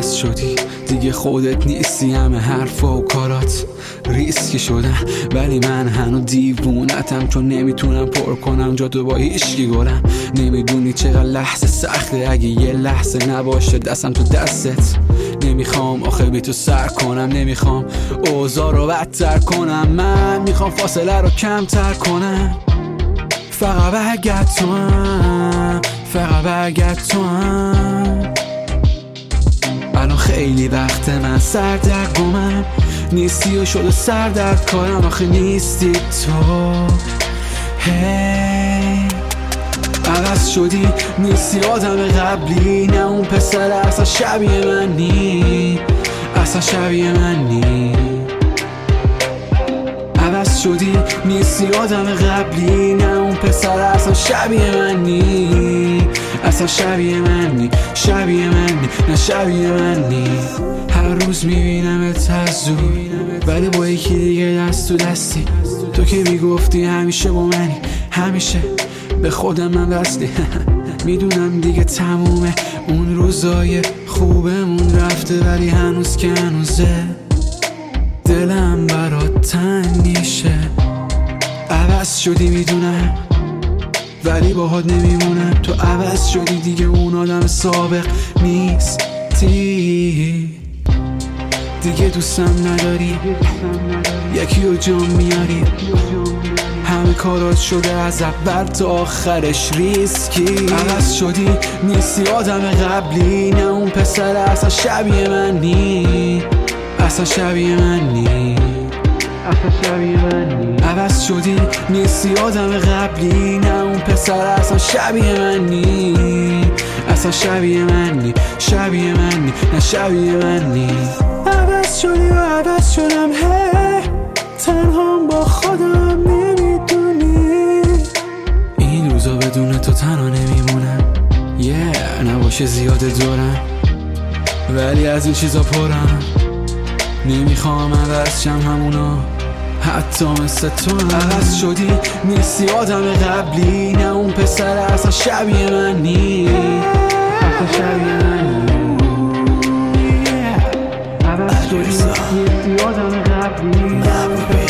عوض شدی دیگه خودت نیستی، همه حرفا و کارات ریسکی شدن، ولی من هنو دیوونتم چون نمیتونم پر کنم جاتو با هیچکی گلم. نمیدونی چقدر لحظه سخته اگه یه لحظه نباشه دستم تو دستت. نمیخوام آخه بی تو سر کنم، نمیخوام اوضاع رو بدتر کنم، من میخوام فاصله رو کمتر کنم. فقط برگرد تو هم، فقط برگرد تو هم. الان خیلی وقت من سردرگمم، نیستی و شده سردرد کارم، آخه نیستی تو. هی عوض شدی نیستی آدم قبلی، نه اون پسر اصلا شبیه من نی، اصلا شبیه من نی. عوض شدی نیستی آدم قبلی، نه اون پسر اصلا شبیه من نی، اصلا شبیه من نی، شبیه من نی، نه شبیه من نی. هر روز میبینمت از دور ولی با یکی دیگه دست تو دستی، تو که میگفتی همیشه با منی، همیشه به خودم من وصلی. میدونم دیگه تمومه اون روزای خوبمون رفته، ولی هنوز که هنوزه دلم برات تنگ میشه. عوض شدی میدونم ولی باهات نمیمونم، تو عوض شدی دیگه اون آدم سابق نیستی، دیگه دوستم نداری، یکی رو جام میاری، همه کارات شده از اول تا آخرش ریسکی. عوض شدی نیستی آدم قبلی، نه اون پسر اصلا شبیه من نی، اصلا شبیه من نی، اصلا شبیه من نی. عوض شدی نیستی آدم قبلی، نه اون پسر اصلا شبیه من نی، اصلا شبیه من نی، شبیه من نی، نه شبیه من نی. عوض شدی و عوض شدم، هی تنهام با خودم نمیدونی، این روزا بدون تو تنها نمیمونم. نباشه زیاده دورم ولی از این چیزا پرم، نمیخوام عوض شم همونا حتی مثل تو هم. عوض شدی نیستی آدم قبلی، نه اون پسر اصلا شبیه من نی، اصلا شبیه من نی. عوض شدی نیستی آدم قبلی، نه اون پسر